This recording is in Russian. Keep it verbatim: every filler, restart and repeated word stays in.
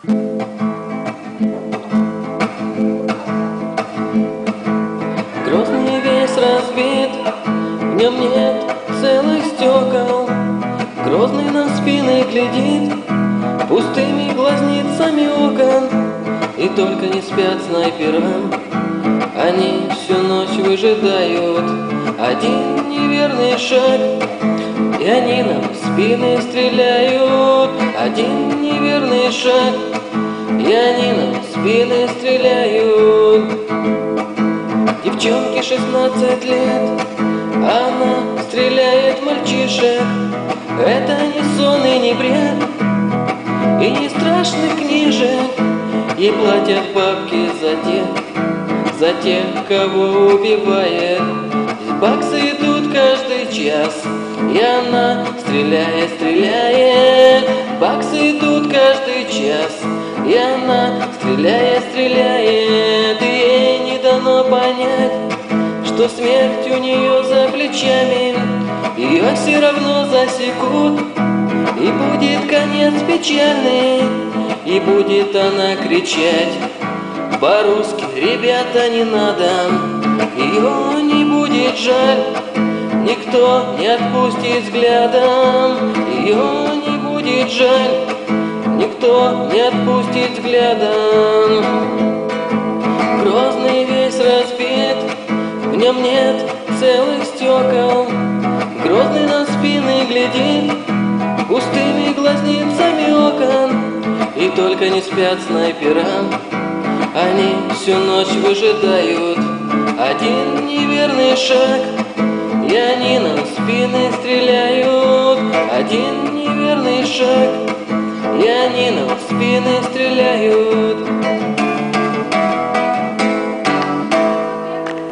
Грозный весь разбит, в нем нет целых стекол. Грозный на спины глядит пустыми глазницами окон. И только не спят снайпера, они всю ночь выжидают один неверный шаг, и они нам в спины стреляют. Один неверный шаг, и они нам в спины стреляют. Девчонке шестнадцать лет, она стреляет в мальчишек. Это не сон и не бред, и не страшных книжек. Ей платят бабки за тех, за тех, кого убивает. Баксы идут каждый час, и она стреляет, стреляет. Баксы идут каждый час, и она стреляет, стреляет. И ей не дано понять, что смерть у нее за плечами. Ее все равно засекут, и будет конец печальный. И будет она кричать по-русски: ребята, не надо. Ее не будет жаль, никто не отпустит взглядом. Ее не будет жаль, никто не отпустит взглядом. Грозный весь разбит, в нем нет целых стекол. Грозный на спины глядит пустыми глазницами окон. И только не спят снайпера, они всю ночь выжидают один неверный шаг, и они нам в спины стреляют. Один неверный шаг, и они нам в спины стреляют.